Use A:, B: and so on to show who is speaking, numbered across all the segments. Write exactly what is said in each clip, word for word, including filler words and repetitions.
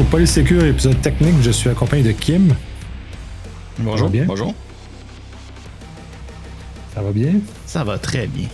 A: Polysécure, épisode technique. Je suis accompagné de Kim.
B: Bonjour.
A: Ça va bien?
B: Bonjour.
A: Ça va bien?
B: Ça va très bien.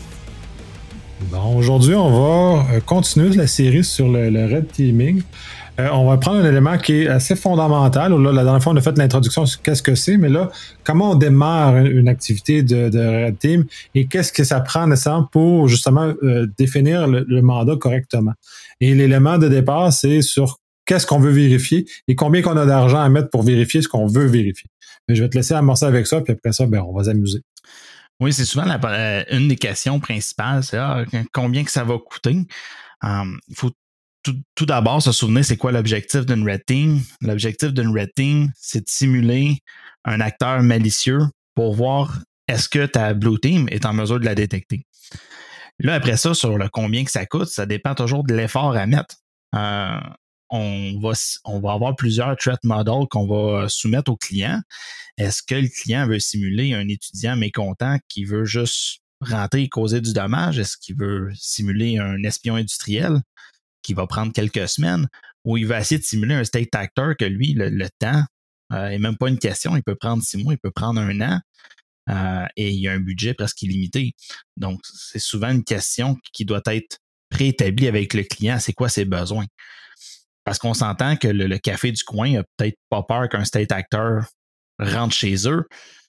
A: Bon, aujourd'hui, on va continuer la série sur le, le Red Teaming. Euh, on va prendre un élément qui est assez fondamental. Là, la dernière fois, on a fait l'introduction sur qu'est-ce que c'est, mais là, comment on démarre une activité de, de Red Team et qu'est-ce que ça prend nécessairement pour justement euh, définir le, le mandat correctement. Et l'élément de départ, c'est sur qu'est-ce qu'on veut vérifier et combien qu'on a d'argent à mettre pour vérifier ce qu'on veut vérifier. Mais je vais te laisser amorcer avec ça, puis après ça, ben, on va s'amuser.
B: Oui, c'est souvent la, euh, une des questions principales, c'est ah, combien que ça va coûter. Um, il faut tout, tout d'abord se souvenir c'est quoi l'objectif d'une Red Team. L'objectif d'une Red Team, c'est de simuler un acteur malicieux pour voir est-ce que ta Blue Team est en mesure de la détecter. Là, après ça, sur le combien que ça coûte, ça dépend toujours de l'effort à mettre. Euh, on va, on va avoir plusieurs threat models qu'on va soumettre au client. Est-ce que le client veut simuler un étudiant mécontent qui veut juste rentrer et causer du dommage? Est-ce qu'il veut simuler un espion industriel qui va prendre quelques semaines? Ou il va essayer de simuler un state actor que lui, le, le temps euh, n'est même pas une question. Il peut prendre six mois, il peut prendre un an euh, et il y a un budget presque illimité. Donc, c'est souvent une question qui doit être préétablie avec le client. C'est quoi ses besoins? Parce qu'on s'entend que le, le café du coin n'a peut-être pas peur qu'un state actor rentre chez eux.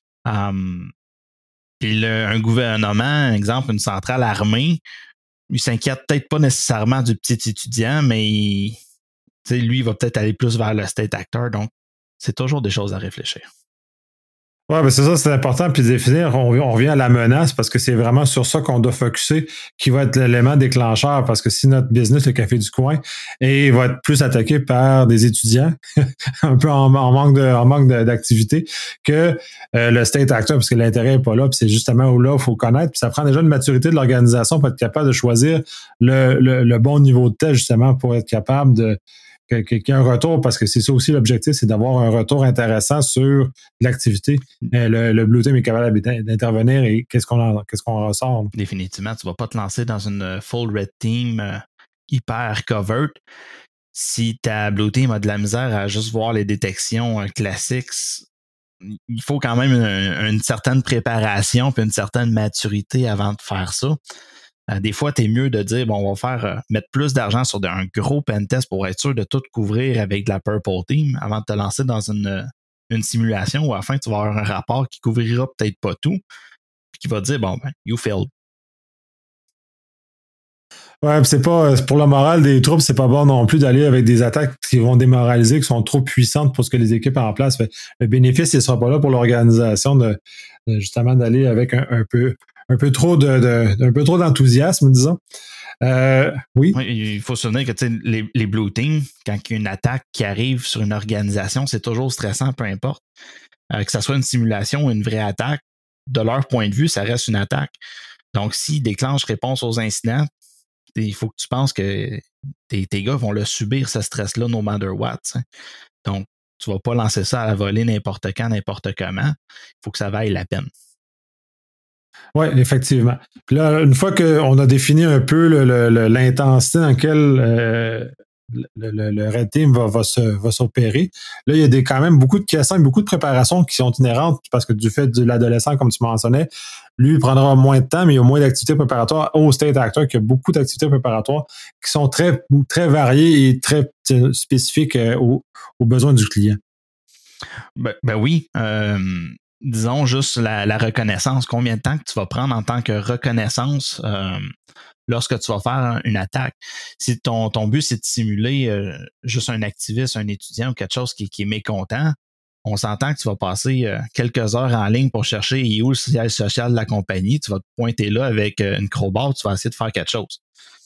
B: Um, puis le, un gouvernement, exemple, une centrale armée, il s'inquiète peut-être pas nécessairement du petit étudiant, mais il, lui, il va peut-être aller plus vers le state actor. Donc, c'est toujours des choses à réfléchir.
A: Oui, ben c'est ça, c'est important. Puis définir, on, on revient à la menace parce que c'est vraiment sur ça qu'on doit focusser qui va être l'élément déclencheur. Parce que si notre business, le café du coin, et va être plus attaqué par des étudiants, un peu en, en manque de, en manque de, d'activité, que euh, le state actor, parce que l'intérêt n'est pas là. Puis c'est justement où là, il faut connaître. Puis ça prend déjà une maturité de l'organisation pour être capable de choisir le, le, le bon niveau de test, justement, pour être capable de qu'il y ait un retour, parce que c'est ça aussi l'objectif, c'est d'avoir un retour intéressant sur l'activité. Le, le Blue Team est capable d'intervenir et qu'est-ce qu'on, en, qu'est-ce qu'on ressort.
B: Définitivement, tu ne vas pas te lancer dans une full Red Team euh, hyper covert. Si ta Blue Team a de la misère à juste voir les détections euh, classiques, il faut quand même une, une certaine préparation puis une certaine maturité avant de faire ça. Euh, des fois, tu es mieux de dire, bon, on va faire euh, mettre plus d'argent sur de, un gros pentest pour être sûr de tout couvrir avec de la Purple Team avant de te lancer dans une, une simulation où à la fin, tu vas avoir un rapport qui couvrira peut-être pas tout puis qui va dire, bon, ben, you failed.
A: Ouais, c'est pas pour le moral des troupes, c'est pas bon non plus d'aller avec des attaques qui vont démoraliser, qui sont trop puissantes pour ce que les équipes ont en place. Fait, le bénéfice, il sera pas là pour l'organisation de, de justement d'aller avec un, un peu un peu trop de, de un peu trop d'enthousiasme, disons. Euh, oui.
B: oui. Il faut se souvenir que les, les Blue Teams, quand il y a une attaque qui arrive sur une organisation, c'est toujours stressant, peu importe. Euh, que ce soit une simulation ou une vraie attaque, de leur point de vue, ça reste une attaque. Donc, s'ils déclenchent réponse aux incidents, il faut que tu penses que tes, tes gars vont le subir, ce stress-là, no matter what. T'sais. Donc, tu ne vas pas lancer ça à la volée n'importe quand, n'importe comment. Il faut que ça vaille la peine.
A: Oui, effectivement. Puis là, une fois qu'on a défini un peu le, le, le, l'intensité dans laquelle euh, le, le, le Red Team va, va, se, va s'opérer, là, il y a des, quand même beaucoup de questions et beaucoup de préparations qui sont inhérentes parce que du fait de l'adolescent, comme tu mentionnais, lui, il prendra moins de temps, mais il y a moins d'activités préparatoires au State Actor, qui a beaucoup d'activités préparatoires qui sont très, très variées et très spécifiques aux, aux besoins du client.
B: Ben, ben oui. Euh, disons juste la, la reconnaissance. Combien de temps que tu vas prendre en tant que reconnaissance euh, lorsque tu vas faire une attaque? Si ton, ton but, c'est de simuler euh, juste un activiste, un étudiant ou quelque chose qui, qui est mécontent, on s'entend que tu vas passer euh, quelques heures en ligne pour chercher où le siège social de la compagnie. Tu vas te pointer là avec euh, une crowbar, tu vas essayer de faire quelque chose.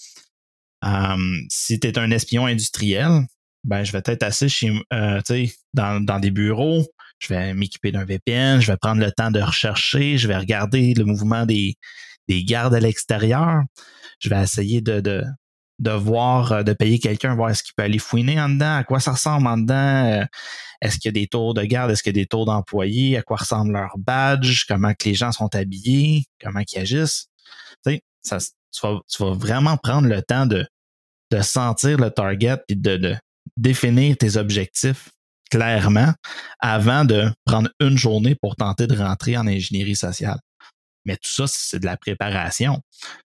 B: Um, si tu es un espion industriel, ben, je vais être assis chez, euh, dans, dans des bureaux, je vais m'équiper d'un V P N, je vais prendre le temps de rechercher, je vais regarder le mouvement des, des gardes à l'extérieur, je vais essayer de, de, de voir, de payer quelqu'un, voir est-ce qu'il peut aller fouiner en dedans, à quoi ça ressemble en dedans, est-ce qu'il y a des tours de garde, est-ce qu'il y a des tours d'employés, à quoi ressemble leur badge, comment que les gens sont habillés, comment ils agissent. Tu sais, ça, tu, vas, tu vas vraiment prendre le temps de, de sentir le target et de, de, définir tes objectifs clairement avant de prendre une journée pour tenter de rentrer en ingénierie sociale. Mais tout ça, c'est de la préparation.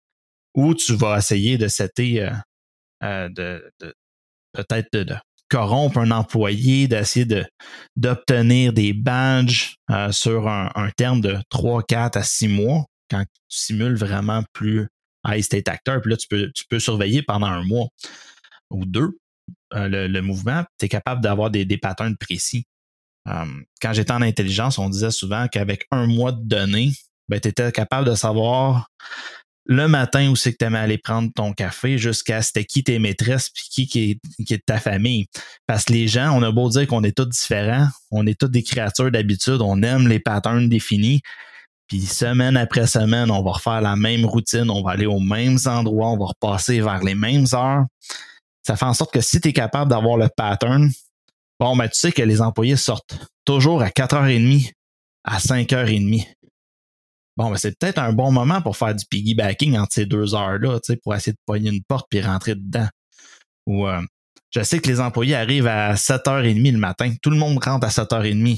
B: Ou tu vas essayer de setter, euh, euh, de, de peut-être de, de corrompre un employé, d'essayer de, d'obtenir des badges euh, sur un, un terme de trois, quatre à six mois, quand tu simules vraiment plus high state actor. Puis là, tu peux, tu peux surveiller pendant un mois ou deux euh, le, le mouvement. Tu es capable d'avoir des, des patterns précis. Um, quand j'étais en intelligence, on disait souvent qu'avec un mois de données, ben, tu étais capable de savoir le matin où c'est que tu aimais aller prendre ton café jusqu'à c'était qui tes maîtresses puis qui, qui, est, qui est de ta famille. Parce que les gens, on a beau dire qu'on est tous différents, on est tous des créatures d'habitude, on aime les patterns définis. Puis semaine après semaine, on va refaire la même routine, on va aller aux mêmes endroits, on va repasser vers les mêmes heures. Ça fait en sorte que si tu es capable d'avoir le pattern, bon, ben tu sais que les employés sortent toujours à quatre heures trente à cinq heures trente. Bon, ben c'est peut-être un bon moment pour faire du piggybacking entre ces deux heures-là, tu sais, pour essayer de pogner une porte puis rentrer dedans. Ou euh, je sais que les employés arrivent à sept heures trente le matin. Tout le monde rentre à sept heures trente.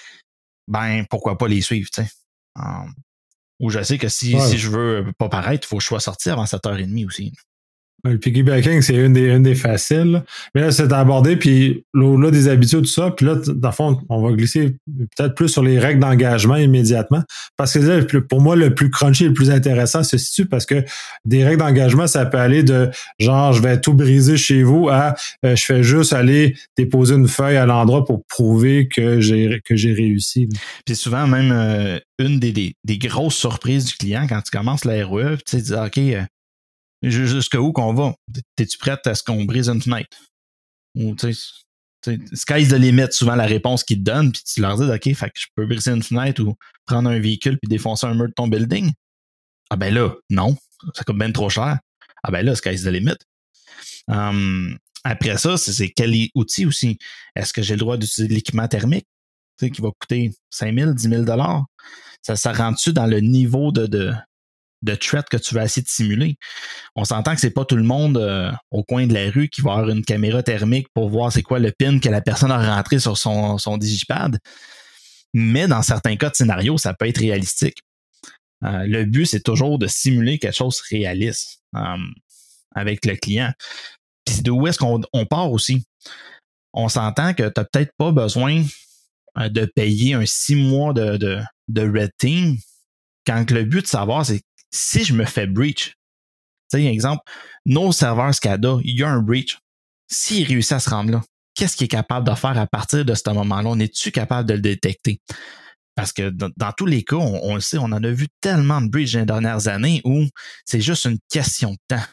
B: Ben, pourquoi pas les suivre, tu sais. Um, ou je sais que si, ouais. si je veux pas paraître, il faut que je sois sorti avant sept heures trente aussi.
A: Le piggybacking, c'est une des, une des faciles. Là. Mais là, c'est abordé, puis au-delà des habitudes, tout ça, puis là, dans le fond, on va glisser peut-être plus sur les règles d'engagement immédiatement. Parce que là, pour moi, le plus crunchy et le plus intéressant se situe parce que des règles d'engagement, ça peut aller de genre, je vais tout briser chez vous à euh, je fais juste aller déposer une feuille à l'endroit pour prouver que j'ai, que j'ai réussi. Là.
B: Puis souvent, même euh, une des, des, des grosses surprises du client quand tu commences la R E E, tu sais, dis, OK, euh, jusqu'à où qu'on va? T'es-tu prête à ce qu'on brise une fenêtre? Ou, tu sais, sky's the limit, souvent la réponse qu'ils te donnent, puis tu leur dis, OK, fait que je peux briser une fenêtre ou prendre un véhicule puis défoncer un mur de ton building? Ah ben là, non, ça coûte bien trop cher. Ah ben là, sky's the limit. Um, après ça, c'est, c'est quel outil aussi? Est-ce que j'ai le droit d'utiliser de l'équipement thermique? Tu sais, qui va coûter cinq mille, dix mille dollars? Ça, ça rentre-tu dans le niveau de, de de threat que tu vas essayer de simuler? On s'entend que c'est pas tout le monde euh, au coin de la rue qui va avoir une caméra thermique pour voir c'est quoi le pin que la personne a rentré sur son, son digipad. Mais dans certains cas de scénario, ça peut être réalistique. Euh, le but, c'est toujours de simuler quelque chose de réaliste euh, avec le client. Puis d'où est-ce qu'on on part aussi? On s'entend que tu n'as peut-être pas besoin euh, de payer un six mois de, de, de red team quand le but de savoir, c'est si je me fais breach, tu sais, exemple, nos serveurs SCADA, il y a un breach. S'il réussit à se rendre là, qu'est-ce qu'il est capable de faire à partir de ce moment-là? On est-tu capable de le détecter? Parce que dans, dans tous les cas, on, on le sait, on en a vu tellement de breach dans les dernières années où c'est juste une question de temps.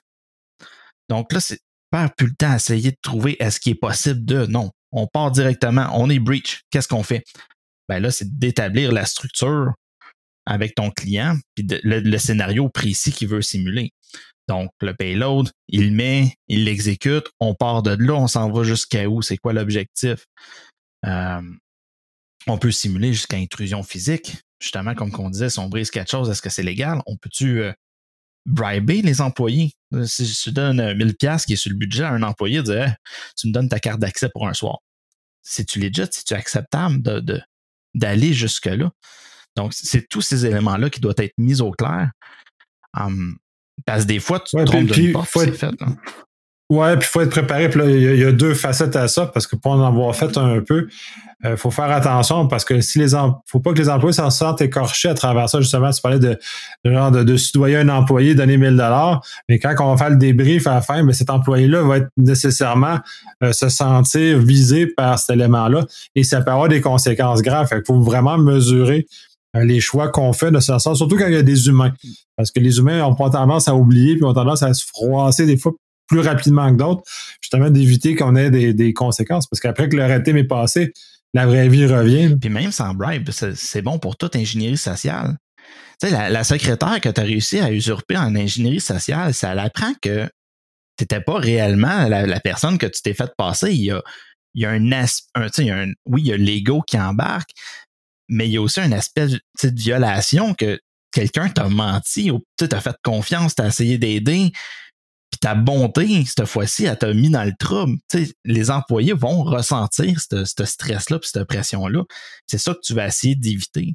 B: Donc là, c'est pas plus le temps à essayer de trouver est-ce qu'il est possible de... Non, on part directement, on est breach. Qu'est-ce qu'on fait? Ben là, c'est d'établir la structure avec ton client, puis de, le, le scénario précis qu'il veut simuler. Donc, le payload, il le met, il l'exécute, on part de là, on s'en va jusqu'à où, c'est quoi l'objectif. Euh, on peut simuler jusqu'à intrusion physique. Justement, comme on disait, si on brise quelque chose, est-ce que c'est légal? On peut-tu euh, briber les employés? Si je te donne mille dollars qui est sur le budget à un employé, dire hey, tu me donnes ta carte d'accès pour un soir. C'est-tu legit? C'est-tu acceptable de, de, d'aller jusque-là? Donc, c'est tous ces éléments-là qui doivent être mis au clair. Um, parce que des fois, tu te ouais, trompes d'une porte, c'est fait. Là.
A: Ouais, puis il faut être préparé. Puis là, il y, y a deux facettes à ça, parce que pour en avoir fait un peu, il euh, faut faire attention, parce que si les em- faut pas que les employés s'en sortent écorchés à travers ça. Justement, tu parlais de, de genre de, de soudoyer un employé, donner mille dollars, mais quand on va faire le débrief à la fin, mais cet employé-là va être nécessairement euh, se sentir visé par cet élément-là, et ça peut avoir des conséquences graves. Fait qu'il faut vraiment mesurer les choix qu'on fait de ce sens, surtout quand il y a des humains. Parce que les humains ont pas tendance à oublier, puis ont tendance à se froisser des fois plus rapidement que d'autres, justement d'éviter qu'on ait des, des conséquences. Parce qu'après que le red team est passé, la vraie vie revient.
B: Puis même sans bribe, c'est, c'est bon pour toute ingénierie sociale. Tu sais, la, la secrétaire que tu as réussi à usurper en ingénierie sociale, ça l'apprend que tu n'étais pas réellement la, la personne que tu t'es fait passer. Il y a, il y a un aspect, tu sais, un, oui, il y a l'ego qui embarque, mais il y a aussi un aspect de violation que quelqu'un t'a menti ou tu as fait confiance, tu as essayé d'aider. Puis ta bonté, cette fois-ci, elle t'a mis dans le trouble. Tu sais, les employés vont ressentir ce stress-là puis cette pression-là. C'est ça que tu vas essayer d'éviter.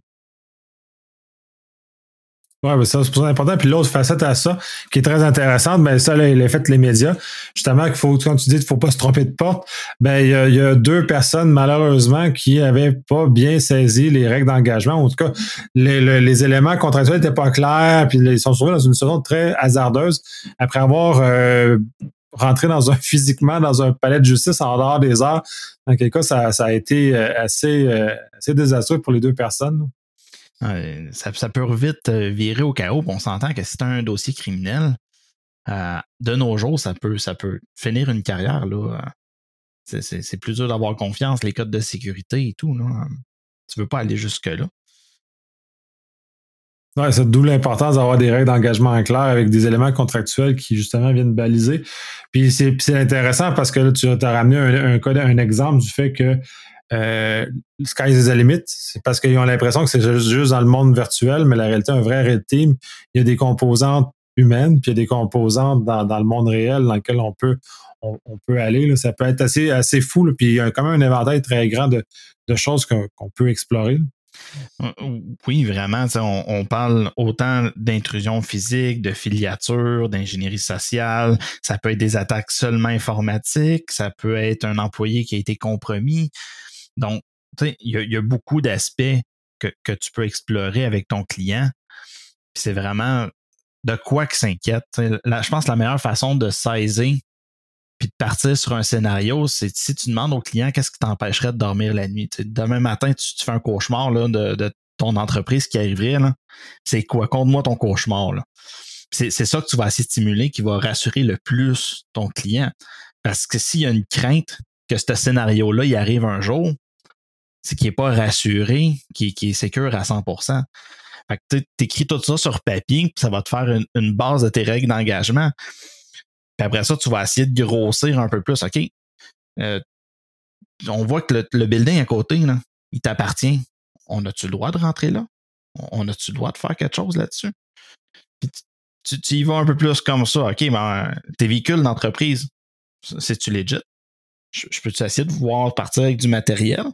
A: Oui, mais ça, c'est pour ça important. Puis l'autre facette à ça, qui est très intéressante, ben ça, là, il a fait les médias. Justement, qu'il faut, quand tu dis qu'il ne faut pas se tromper de porte, ben il y, a, il y a deux personnes, malheureusement, qui n'avaient pas bien saisi les règles d'engagement. En tout cas, les, les, les éléments contractuels n'étaient pas clairs, puis ils sont trouvés dans une situation très hasardeuse après avoir euh, rentré dans un physiquement dans un palais de justice en dehors des heures. Dans quel cas, ça, ça a été assez, assez désastreux pour les deux personnes.
B: Euh, ça, ça peut vite virer au chaos. On s'entend que si c'est un dossier criminel, euh, de nos jours, ça peut, ça peut finir une carrière. Là. C'est, c'est, c'est plus dur d'avoir confiance, les codes de sécurité et tout. Là. Tu ne veux pas aller jusque-là.
A: Oui, c'est d'où l'importance d'avoir des règles d'engagement claires avec des éléments contractuels qui, justement, viennent baliser. Puis c'est, puis c'est intéressant parce que là, tu as ramené un, un, un, un exemple du fait que Euh, sky is the limit, c'est parce qu'ils ont l'impression que c'est juste, juste dans le monde virtuel, mais la réalité, un vrai red team, il y a des composantes humaines, puis il y a des composantes dans, dans le monde réel dans lequel on peut, on, on peut aller. Là. Ça peut être assez, assez fou, là, puis il y a quand même un éventail très grand de, de choses qu'on, qu'on peut explorer.
B: Oui, vraiment. On, on parle autant d'intrusion physique, de filiature, d'ingénierie sociale. Ça peut être des attaques seulement informatiques. Ça peut être un employé qui a été compromis. Donc, tu sais, il y, y a beaucoup d'aspects que, que tu peux explorer avec ton client. Puis c'est vraiment de quoi qu'il s'inquiète. Là, je pense que la meilleure façon de saisir puis de partir sur un scénario, c'est si tu demandes au client qu'est-ce qui t'empêcherait de dormir la nuit. T'sais, demain matin, tu, tu fais un cauchemar là, de, de ton entreprise qui arriverait. Là. C'est quoi? Conte-moi ton cauchemar. Là. C'est, c'est ça que tu vas essayer de stimuler qui va rassurer le plus ton client. Parce que s'il y a une crainte que ce scénario-là, il arrive un jour, c'est qu'il n'est pas rassuré, qu'il, qu'il est sécure à cent pour cent. Fait que tu écris tout ça sur papier, puis ça va te faire une, une base de tes règles d'engagement. Puis après ça, tu vas essayer de grossir un peu plus. OK, euh, on voit que le, le building à côté, là, il t'appartient. On a-tu le droit de rentrer là? On a-tu le droit de faire quelque chose là-dessus? Puis tu, tu y vas un peu plus comme ça. OK, ben, tes véhicules d'entreprise, c'est-tu legit? Je, je peux-tu essayer de voir partir avec du matériel?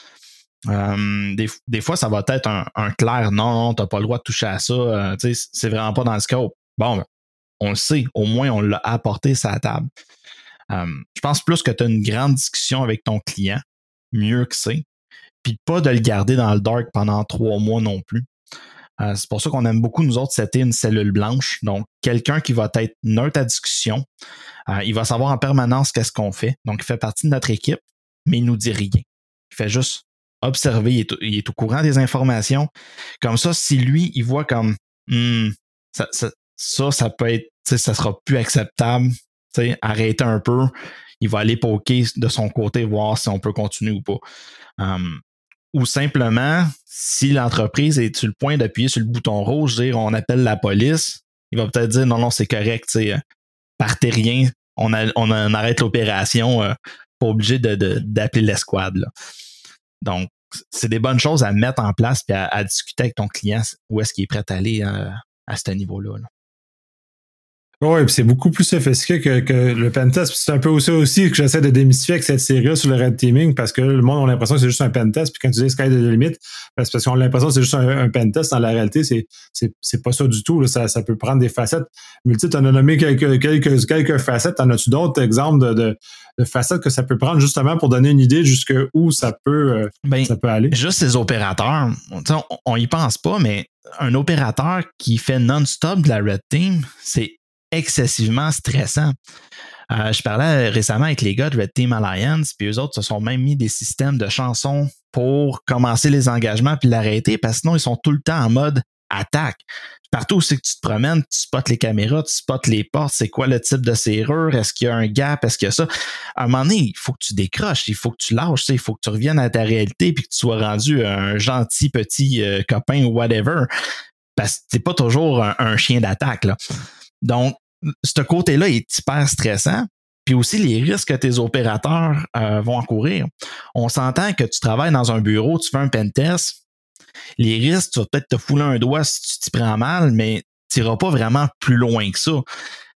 B: Euh, des, des fois, ça va être un, un clair non, non, t'as pas le droit de toucher à ça. Euh, c'est vraiment pas dans le scope. Bon, ben, on le sait, au moins on l'a apporté sur la table. Euh, je pense plus que tu as une grande discussion avec ton client, mieux que c'est, puis pas de le garder dans le dark pendant trois mois non plus. Euh, c'est pour ça qu'on aime beaucoup, nous autres, setter une cellule blanche. Donc, quelqu'un qui va être neutre à discussion, euh, il va savoir en permanence qu'est-ce qu'on fait. Donc, il fait partie de notre équipe, mais il nous dit rien. Il fait juste observer, il est, il est au courant des informations. Comme ça, si lui, il voit comme hmm, ça, ça, ça, ça peut être, ça sera plus acceptable, arrêter un peu, il va aller poker de son côté, voir si on peut continuer ou pas. Um, ou simplement, si l'entreprise est sur le point d'appuyer sur le bouton rouge, dire on appelle la police, il va peut-être dire non, non, c'est correct, partez rien, on, a, on, a, on arrête l'opération, euh, pas obligé de, de, d'appeler l'escouade. Là. Donc, c'est des bonnes choses à mettre en place et à, à discuter avec ton client où est-ce qu'il est prêt à aller euh, à ce niveau-là. Là.
A: Oui, puis c'est beaucoup plus sophistiqué que, que le pentest. C'est un peu aussi, aussi que j'essaie de démystifier avec cette série sur le red teaming parce que le monde a l'impression que c'est juste un pentest. Puis quand tu dis sky de limite, c'est parce qu'on a l'impression que c'est juste un, un pentest. Dans la réalité, c'est, c'est, c'est pas ça du tout. Là. Ça, ça peut prendre des facettes multiples. Tu en as nommé quelques, quelques, quelques facettes. En as-tu d'autres exemples de, de, de facettes que ça peut prendre justement pour donner une idée jusqu'où ça peut, euh, ben, ça peut aller?
B: Juste ces opérateurs, on, on y pense pas, mais un opérateur qui fait non-stop de la red team, c'est excessivement stressant. Euh, je parlais récemment avec les gars de Red Team Alliance, puis eux autres se sont même mis des systèmes de chansons pour commencer les engagements puis l'arrêter, parce que sinon, ils sont tout le temps en mode attaque. Partout où c'est que tu te promènes, tu spots les caméras, tu spots les portes, c'est quoi le type de serrure, est-ce qu'il y a un gap, est-ce qu'il y a ça? À un moment donné, il faut que tu décroches, il faut que tu lâches, il faut que tu reviennes à ta réalité puis que tu sois rendu un gentil petit euh, copain ou whatever, parce que t'es pas toujours un, un chien d'attaque, là. Donc, ce côté-là est hyper stressant. Puis aussi, les risques que tes opérateurs euh, vont encourir. On s'entend que tu travailles dans un bureau, tu fais un pentest. Les risques, tu vas peut-être te fouler un doigt si tu t'y prends mal, mais tu n'iras pas vraiment plus loin que ça.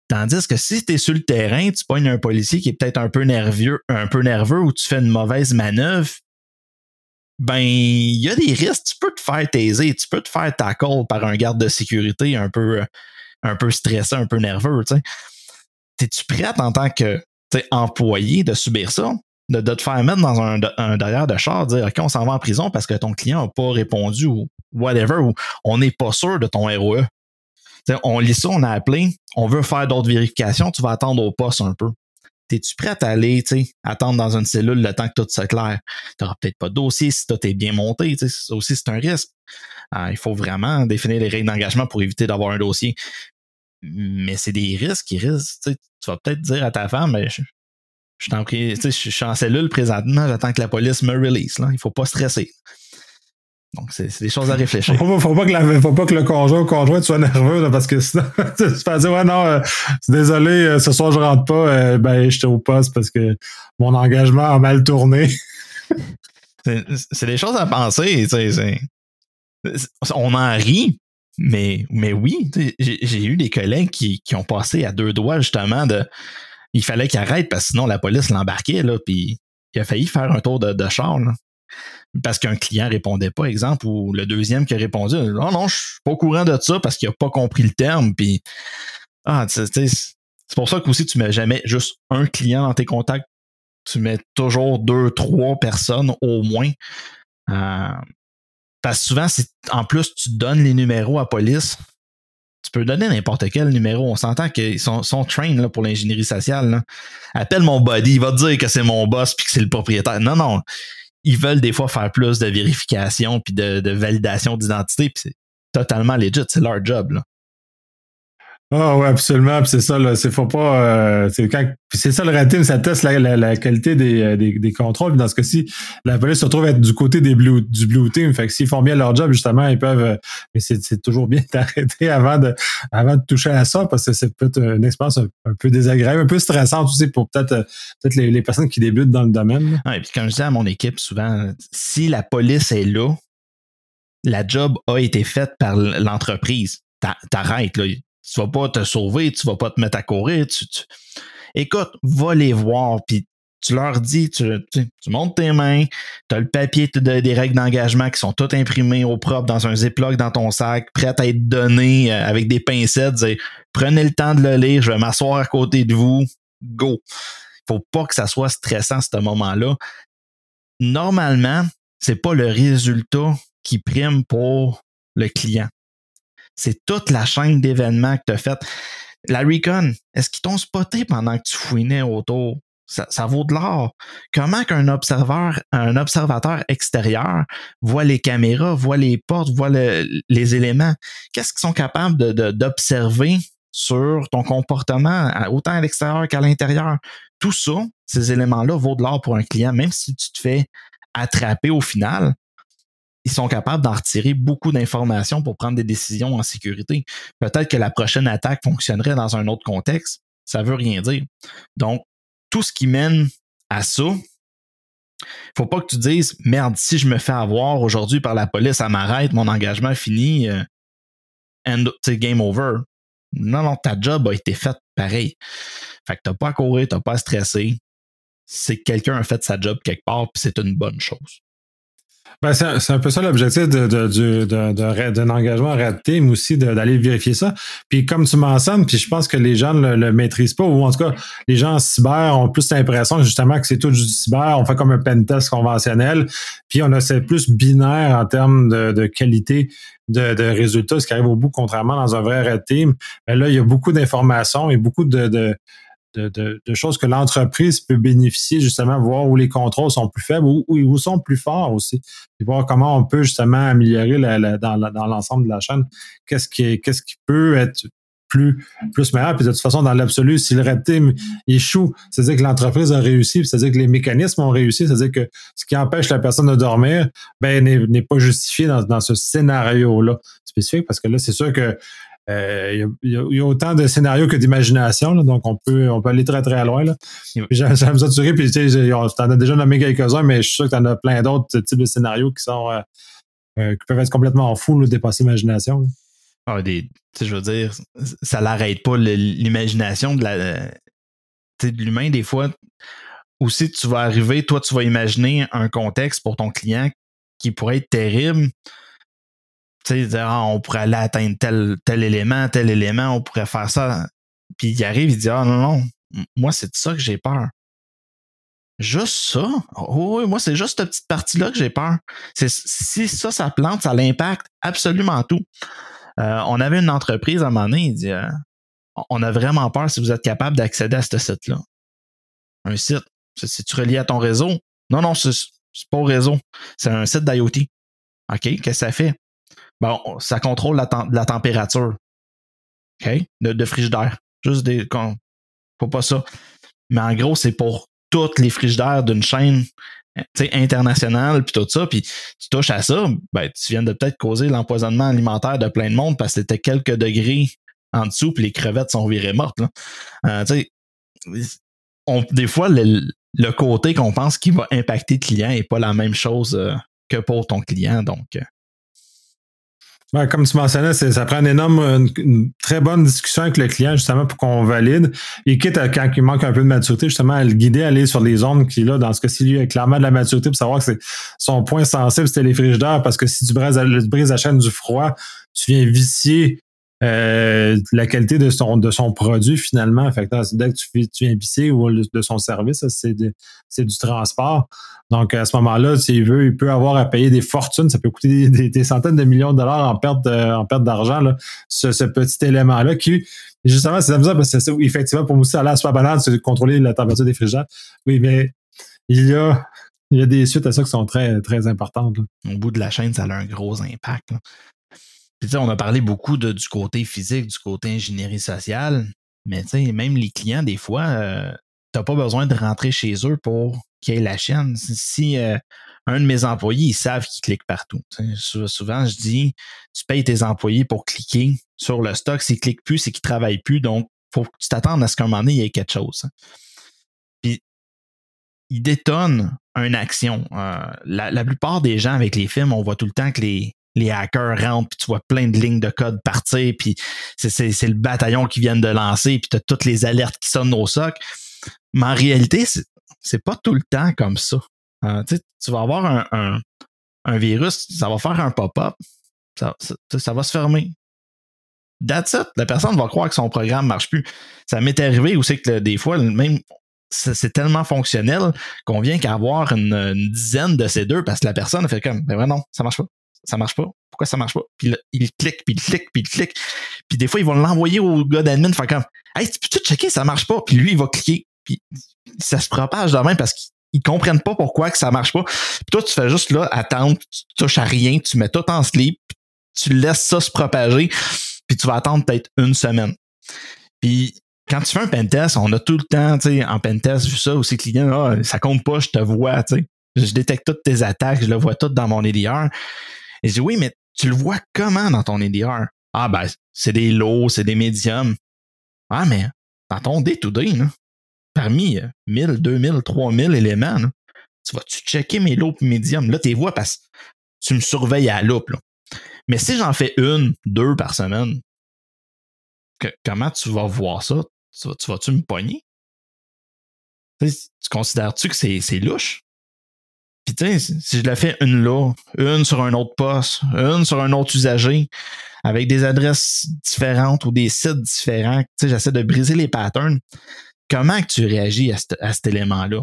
B: Tandis que si tu es sur le terrain, tu pognes un policier qui est peut-être un peu nerveux, un peu nerveux ou tu fais une mauvaise manœuvre, ben, il y a des risques. Tu peux te faire taiser, tu peux te faire tackle par un garde de sécurité un peu, un peu stressé, un peu nerveux. T'sais. Es-tu prête en tant que employé de subir ça? De, de te faire mettre dans un, un derrière de char, dire OK, on s'en va en prison parce que ton client n'a pas répondu ou whatever, ou on n'est pas sûr de ton R O E. T'sais, on lit ça, on a appelé, on veut faire d'autres vérifications, tu vas attendre au poste un peu. T'es-tu prête à aller attendre dans une cellule le temps que tout s'éclaire? Tu n'auras peut-être pas de dossier si tout est bien monté. Ça aussi, c'est un risque. Euh, il faut vraiment définir les règles d'engagement pour éviter d'avoir un dossier. Mais c'est des risques qui risquent. Tu vas peut-être dire à ta femme, mais je, je, t'en prie, je suis en cellule présentement, j'attends que la police me release. Là. Il ne faut pas stresser. Donc, c'est, c'est des choses à réfléchir.
A: Faut pas, faut pas, que, la, faut pas que le conjoint ou conjointe soit nerveux, là, parce que sinon, tu vas dire, ouais, non, euh, désolé, euh, ce soir, je rentre pas, euh, ben, j'étais au poste parce que mon engagement a mal tourné.
B: c'est, c'est des choses à penser, tu sais. C'est, c'est, on en rit, mais, mais oui, j'ai, j'ai eu des collègues qui, qui ont passé à deux doigts, justement, de. Il fallait qu'ils arrêtent parce que sinon, la police l'embarquait, là, puis il a failli faire un tour de, de char, là. Parce qu'un client répondait pas, exemple, ou le deuxième qui a répondu, non, non, je suis pas au courant de ça parce qu'il a pas compris le terme. Puis, ah, tu sais, c'est pour ça qu'aussi tu mets jamais juste un client dans tes contacts. Tu mets toujours deux, trois personnes au moins. Euh, parce que souvent, si en plus tu donnes les numéros à la police, tu peux donner n'importe quel numéro. On s'entend qu'ils sont, sont trained là, pour l'ingénierie sociale. Là. Appelle mon buddy, il va te dire que c'est mon boss puis que c'est le propriétaire. Non, non. Ils veulent des fois faire plus de vérification puis de, de validation d'identité, puis c'est totalement legit, c'est leur job, là.
A: Ah oh, oui, absolument. Puis c'est ça, là. C'est faut pas. Euh, c'est quand. Puis c'est ça le red team, ça teste la, la, la qualité des, des, des contrôles. Puis dans ce cas-ci, la police se retrouve être du côté des blue, du blue team. Fait que s'ils font bien leur job, justement, ils peuvent. Euh, mais c'est, c'est toujours bien d'arrêter avant de avant de toucher à ça, parce que c'est peut-être une expérience un, un peu désagréable, un peu stressante aussi pour peut-être euh, peut-être les, les personnes qui débutent dans le domaine.
B: Ouais, puis comme je dis à mon équipe souvent, si la police est là, la job a été faite par l'entreprise. T'arrêtes, là. Tu vas pas te sauver, tu vas pas te mettre à courir. Tu, tu... Écoute, va les voir, puis tu leur dis, tu, tu, tu montes tes mains, tu as le papier de, des règles d'engagement qui sont toutes imprimées au propre dans un Ziploc dans ton sac, prêtes à être données avec des pincettes. Dire, prenez le temps de le lire, je vais m'asseoir à côté de vous, go. Faut pas que ça soit stressant à ce moment-là. Normalement, c'est pas le résultat qui prime pour le client. C'est toute la chaîne d'événements que tu as faite. La Recon, est-ce qu'ils t'ont spoté pendant que tu fouinais autour? Ça, ça vaut de l'or. Comment qu'un observateur, un observateur extérieur voit les caméras, voit les portes, voit le, les éléments? Qu'est-ce qu'ils sont capables de, de, d'observer sur ton comportement, autant à l'extérieur qu'à l'intérieur? Tout ça, ces éléments-là, vaut de l'or pour un client, même si tu te fais attraper au final. Ils sont capables d'en retirer beaucoup d'informations pour prendre des décisions en sécurité. Peut-être que la prochaine attaque fonctionnerait dans un autre contexte. Ça veut rien dire. Donc, tout ce qui mène à ça, faut pas que tu dises « Merde, si je me fais avoir aujourd'hui par la police, ça m'arrête, mon engagement est fini, euh, and, game over. » Non, non, ta job a été faite pareil. Fait que t'as pas à courir, t'as pas à stresser. C'est que quelqu'un a fait sa job quelque part, puis c'est une bonne chose.
A: Ben, c'est, c'est un peu ça l'objectif de, de, de, de, de, d'un engagement Red Team aussi, de, d'aller vérifier ça. Puis comme tu mentionnes, puis je pense que les gens ne le, le maîtrisent pas, ou en tout cas, les gens en cyber ont plus l'impression justement que c'est tout du cyber, on fait comme un pen test conventionnel, puis on a c'est plus binaire en termes de, de qualité de, de résultats, ce qui arrive au bout, contrairement dans un vrai Red Team. Ben là, il y a beaucoup d'informations et beaucoup de... de De, de, de choses que l'entreprise peut bénéficier, justement, voir où les contrôles sont plus faibles ou où ils sont plus forts aussi. Et voir comment on peut justement améliorer la, la, dans, la, dans l'ensemble de la chaîne. Qu'est-ce qui, qu'est-ce qui peut être plus, plus meilleur. Puis de toute façon, dans l'absolu, si le Red Team échoue, c'est-à-dire que l'entreprise a réussi, c'est-à-dire que les mécanismes ont réussi, c'est-à-dire que ce qui empêche la personne de dormir, ben, n'est, n'est pas justifié dans, dans ce scénario-là spécifique, parce que là, c'est sûr que il euh, y, y, y a autant de scénarios que d'imagination, là, donc on peut, on peut aller très très loin. Là. J'aime ça assurer, puis tu sais, t'en as déjà nommé quelques-uns, mais je suis sûr que t'en as plein d'autres types de scénarios qui sont euh, euh, qui peuvent être complètement fous, là, dépasser l'imagination. Là.
B: Ah, des, je veux dire, ça l'arrête pas le, l'imagination de, la, de l'humain. Des fois, aussi, tu vas arriver, toi, tu vas imaginer un contexte pour ton client qui pourrait être terrible. Tu sais, dire, ah, on pourrait aller atteindre tel, tel élément, tel élément, on pourrait faire ça. Puis il arrive, il dit, ah non, non, moi, c'est de ça que j'ai peur. Juste ça? Oh, oui, moi, c'est juste cette petite partie-là que j'ai peur. C'est, si ça, ça plante, ça l'impacte absolument tout. Euh, on avait une entreprise à un moment donné, il dit, euh, on a vraiment peur si vous êtes capable d'accéder à ce site-là. Un site, c'est-tu relié à ton réseau? Non, non, c'est, c'est pas au réseau. C'est un site d'IoT. OK, qu'est-ce que ça fait? Bon, ça contrôle la, tem- la température. OK? De, de frigidaire. Juste des. Faut pas ça. Mais en gros, c'est pour toutes les frigidaires d'une chaîne internationale, puis tout ça. Puis tu touches à ça, ben, tu viens de peut-être causer l'empoisonnement alimentaire de plein de monde parce que c'était quelques degrés en dessous, puis les crevettes sont virées mortes. Là. Euh, tu sais, on, des fois, le, le côté qu'on pense qui va impacter le client n'est pas la même chose euh, que pour ton client. Donc. Euh,
A: Ouais, comme tu mentionnais, c'est, ça prend une énorme, une, une très bonne discussion avec le client, justement, pour qu'on valide. Et quitte à, quand il manque un peu de maturité, justement, à le guider, à aller sur les zones qui, là, dans ce cas-ci, lui, a clairement de la maturité pour savoir que c'est son point sensible, c'était les frigidaires, parce que si tu brises, tu brises la chaîne du froid, tu viens vicier euh, la qualité de son, de son produit, finalement. Fait que dès que tu, tu viens vicier ou de son service, c'est, de, c'est du transport. Donc, à ce moment-là, s'il veut, il peut avoir à payer des fortunes. Ça peut coûter des, des centaines de millions de dollars en perte, de, en perte d'argent, là, ce, ce petit élément-là qui, justement, c'est amusant parce que c'est, effectivement, pour moi aussi, ça a l'air super banal, c'est de contrôler la température des frigidaires. Oui, mais il y a, il y a des suites à ça qui sont très, très importantes. Là.
B: Au bout de la chaîne, ça a un gros impact. Là. Puis, on a parlé beaucoup de, du côté physique, du côté ingénierie sociale, mais même les clients, des fois, euh, tu n'as pas besoin de rentrer chez eux pour qu'il y ait la chaîne. Si euh, un de mes employés, ils savent qu'ils cliquent partout. T'sais, souvent, je dis, tu payes tes employés pour cliquer sur le stock. S'ils ne cliquent plus, c'est qu'ils ne travaillent plus. Donc, il faut que tu t'attendes à ce qu'à un moment donné, il y ait quelque chose. Hein. Puis, ils détonnent une action. Euh, la, la plupart des gens avec les films, on voit tout le temps que les les hackers rentrent, puis tu vois plein de lignes de code partir, puis c'est, c'est, c'est le bataillon qui vient de lancer, puis tu as toutes les alertes qui sonnent au soc. Mais en réalité, c'est, c'est pas tout le temps comme ça. Euh, tu vas avoir un, un, un virus, ça va faire un pop-up, ça, ça, ça va se fermer. That's it. La personne va croire que son programme marche plus. Ça m'est arrivé aussi que des fois, même c'est, c'est tellement fonctionnel qu'on vient qu'à avoir une, une dizaine de ces deux parce que la personne a fait comme, ben ouais, non, ça marche pas. Ça marche pas. Pourquoi ça marche pas? Puis là, il clique, puis il clique, puis il clique. Puis des fois, ils vont l'envoyer au gars d'admin, faire comme, hey, tu peux-tu checker, ça marche pas? Puis lui, il va cliquer. Puis ça se propage de même parce qu'ils comprennent pas pourquoi que ça marche pas. Puis toi, tu fais juste là, attendre, tu touches à rien, tu mets tout en sleep, tu laisses ça se propager, puis tu vas attendre peut-être une semaine. Puis quand tu fais un pentest, on a tout le temps, tu sais, en pentest, vu ça, aussi client, ah, ça compte pas, je te vois, tu sais. Je détecte toutes tes attaques, je le vois tout dans mon A D R. Et je dis, oui, mais tu le vois comment dans ton A D R? Ah, ben, c'est des lows, c'est des médiums. Ah, mais dans ton day-to-day, là, parmi mille, deux mille, trois mille éléments, là, tu vas-tu checker mes lows et médiums? Là, tu les vois parce que tu me surveilles à la loupe. Là. Mais si j'en fais une, deux par semaine, que, comment tu vas voir ça? Tu, vas, tu vas-tu me pogner? Tu, sais, tu considères-tu que c'est, c'est louche? Puis tu sais, si je la fais une là, une sur un autre poste, une sur un autre usager, avec des adresses différentes ou des sites différents, tu sais, j'essaie de briser les patterns. Comment que tu réagis à, cet, à cet élément-là?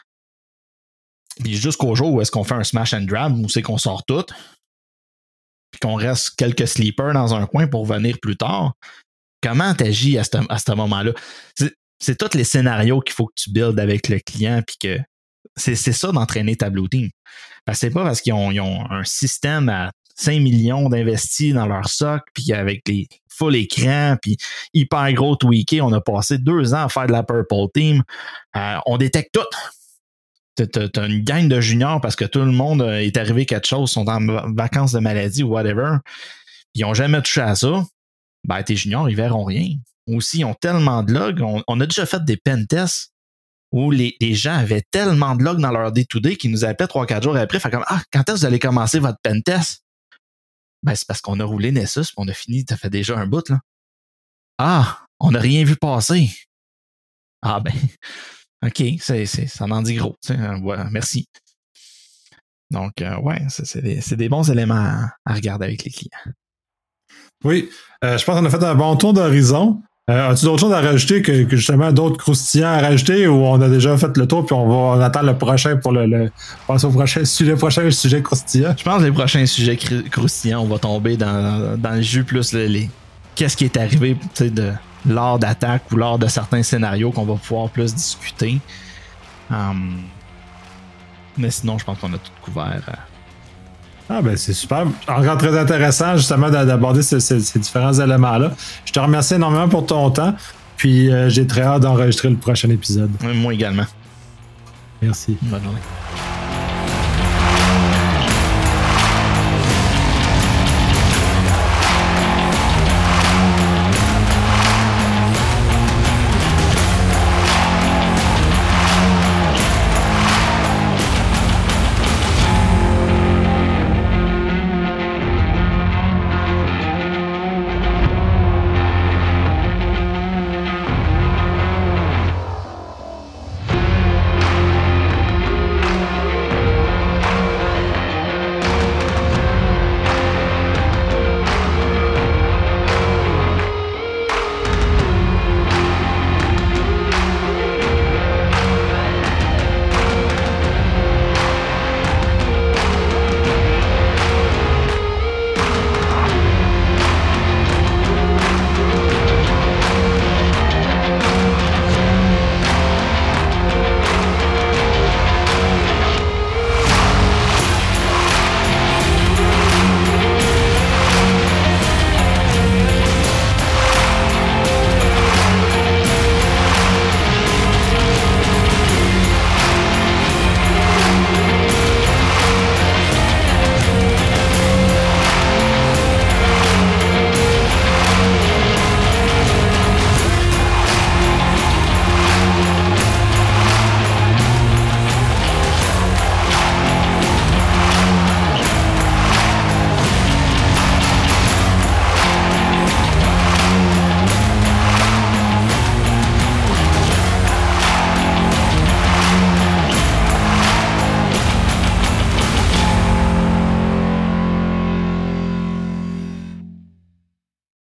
B: Puis jusqu'au jour où est-ce qu'on fait un smash and grab, où c'est qu'on sort tout, puis qu'on reste quelques sleepers dans un coin pour venir plus tard, comment tu agis à ce, à ce moment-là? C'est, c'est tous les scénarios qu'il faut que tu builds avec le client, puis que C'est, c'est ça d'entraîner ta Blue Team. Parce que c'est pas parce qu'ils ont, ils ont un système à cinq millions d'investis dans leur soc, puis avec les full écran, puis hyper gros tweaké, on a passé deux ans à faire de la Purple Team. Euh, on détecte tout. T'as, t'as une gang de juniors parce que tout le monde est arrivé quelque chose, sont en vacances de maladie ou whatever. Ils n'ont jamais touché à ça. Ben, tes juniors, ils verront rien. Aussi, ils ont tellement de logs. On, on a déjà fait des pen tests où les, les gens avaient tellement de logs dans leur day-to-day qu'ils nous appelaient trois quatre jours après. Fait comme, ah, quand est-ce que vous allez commencer votre pentest? Ben, c'est parce qu'on a roulé Nessus, puis on a fini, ça fait déjà un bout, là. Ah, on n'a rien vu passer. Ah, ben, OK, c'est, c'est, ça en dit gros. Euh, ouais, merci. Donc, euh, ouais, c'est, c'est, des, c'est des bons éléments à, à regarder avec les clients.
A: Oui, euh, je pense qu'on a fait un bon tour d'horizon. Euh, as-tu d'autres choses à rajouter que, que justement d'autres croustillants à rajouter ou on a déjà fait le tour puis on va on attend le prochain pour le, le passer au prochain sujet, prochain sujet croustillant?
B: Je pense que les prochains sujets croustillants, on va tomber dans, dans le jus plus les, les qu'est-ce qui est arrivé de, lors d'attaques ou lors de certains scénarios qu'on va pouvoir plus discuter. Um, mais sinon, je pense qu'on a tout couvert. Euh,
A: Ah ben c'est super. Encore très intéressant justement d'aborder ces, ces, ces différents éléments-là. Je te remercie énormément pour ton temps. Puis euh, j'ai très hâte d'enregistrer le prochain épisode.
B: Moi également.
A: Merci.
B: Bonne journée.